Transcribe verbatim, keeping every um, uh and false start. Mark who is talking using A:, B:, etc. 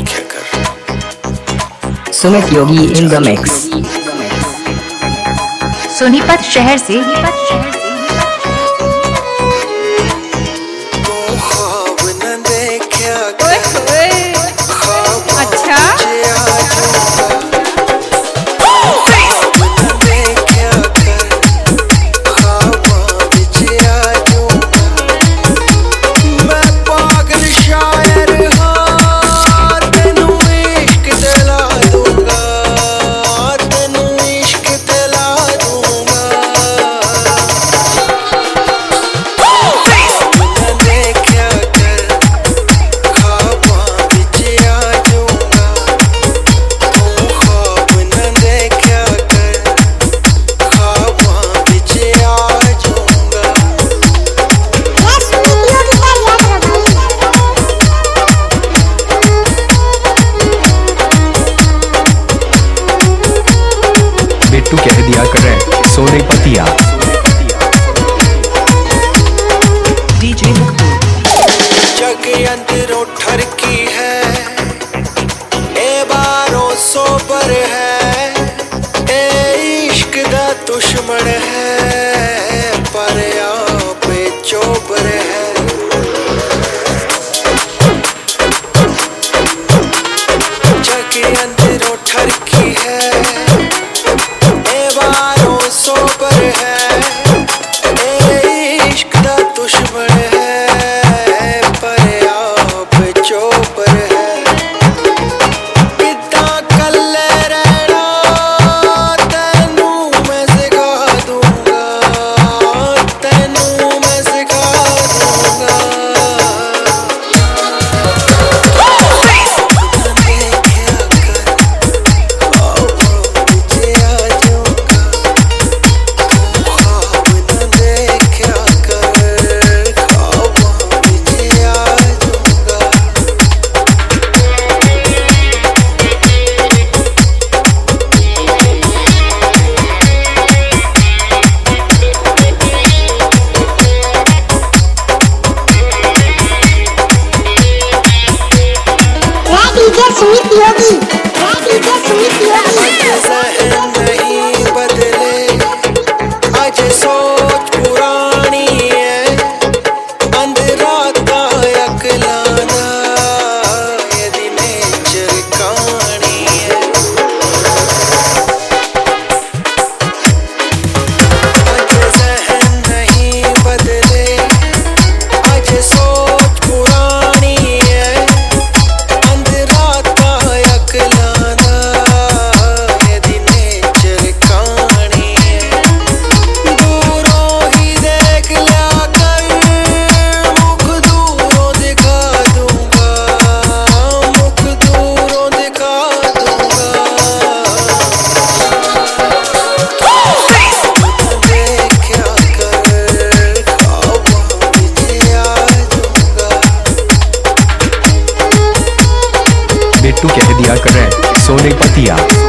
A: देखा कर।
B: Sumit Yogi in the mix.
C: Sonipat शहर से
D: बिट्टू कह दिया करें सोनीपतिया।
E: डीजे
A: जग अंदरों ठरकी है, ए बारों सोबर है, ए इश्क दा दुश्मन है, पर आप चोबर है। जग अंदरों ठरकी है, दुश्मन है, पर आप चोपर है। कितना कल्ले रहना तेनू मैं सिखा दूंगा, तेनू मैं सिखा दूंगा।
F: सुमित योगी, सुमित योगी।
A: नहीं बदले आज सोच पुरानी है, अंधेरा का अकलाना ये नेचर कहानी है। आज ज़हन नहीं बदले, आज सोच पुरानी है,
D: बिट्टू कह दिया करें सोनीपतिया।